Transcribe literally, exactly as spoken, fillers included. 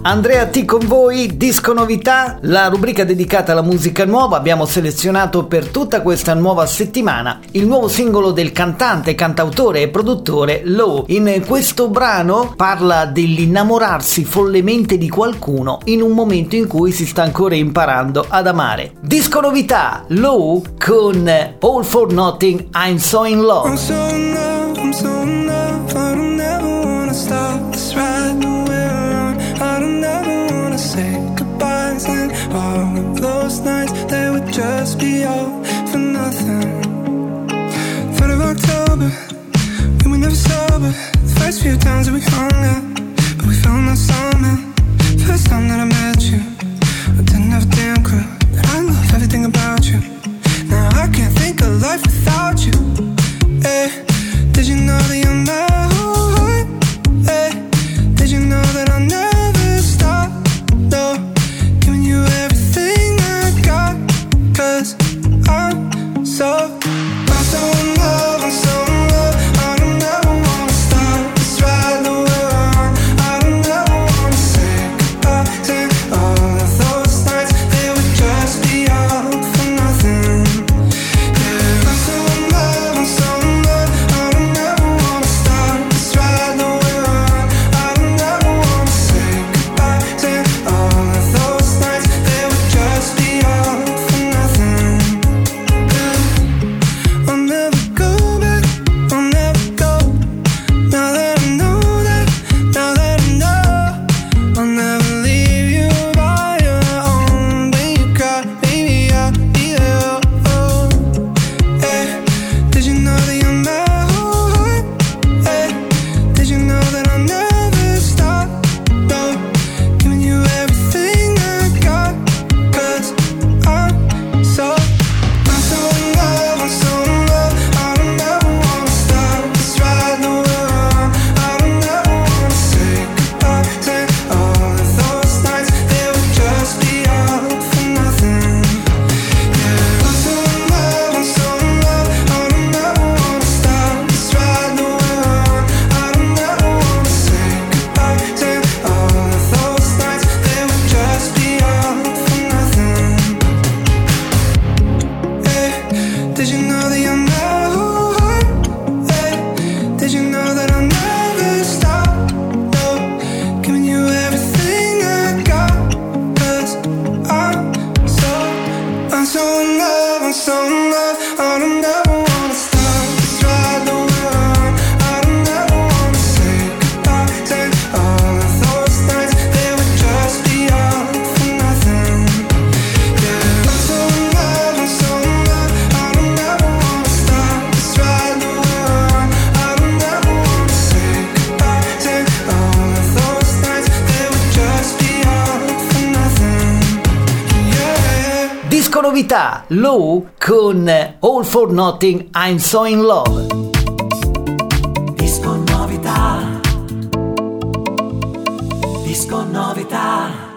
Andrea T con voi, Disco Novità, la rubrica dedicata alla musica nuova. Abbiamo selezionato per tutta questa nuova settimana il nuovo singolo del cantante, cantautore e produttore Low. In questo brano parla dell'innamorarsi follemente di qualcuno in un momento in cui si sta ancora imparando ad amare. Disco Novità, Low con All for Nothing, I'm So in Love. I'm so in love, I'm so in love, I don't never wanna stop this ride the way around. I don't ever wanna say goodbyes, and all of those nights they would just be all for nothing. third of October, we were never sober. The first few times that we hung out, but we found our summer. First time that I met you, I didn't have a damn clue that I love everything about you. Now I can't think of life without you. Hey, did you know that you're my heart? Hey, did you know that I'll never stop? No, giving you everything I got. Cause I'm so, I'm so in love, I'm so in love. I don't ever wanna stop this ride the way around. I don't ever wanna say goodbye. And all of those nights, they would just be all for nothing. Yeah, I'm so in love, I'm so in love. I don't ever wanna stop this ride the way around. I don't ever wanna say goodbye. And all of those nights, they would just be all for nothing. Yeah, I'll never go back, I'll never go. Now that I know that, now that I know, I'll never leave you by your own. When you cry, baby, I'll be there. Oh, hey, did you know that you're my heart? Hey, did you know that I'll never stop? No, giving you everything I got. Cause I'm so, I'm so in love, I'm so in love. I don't ever wanna stop this ride the way around. I don't ever wanna say goodbye. And all of those nights, they would just be all for nothing. Yeah, I'm so in love, I'm so in love. I don't ever wanna stop this ride the way around. I don't ever wanna say goodbye. And all of those nights, they would just be all for nothing. Hey, did you know that you're my heart? Hey, did you know that I'll never stop? No, giving you everything I got. Cause I'm so, I'm so in love, I'm so in love. I don't ever wanna stop this ride the way around. I don't ever wanna say goodbye. And all of those nights, they would just be all for nothing. Yeah, I'm so in love, I'm so in love. I don't ever wanna stop this ride the way around. I don't ever wanna say goodbye. And all of those nights, they would just be all for nothing. Yeah. Disco Novità, Low con All for Nothing, I'm So in Love. Disco Novità. Disco Novità.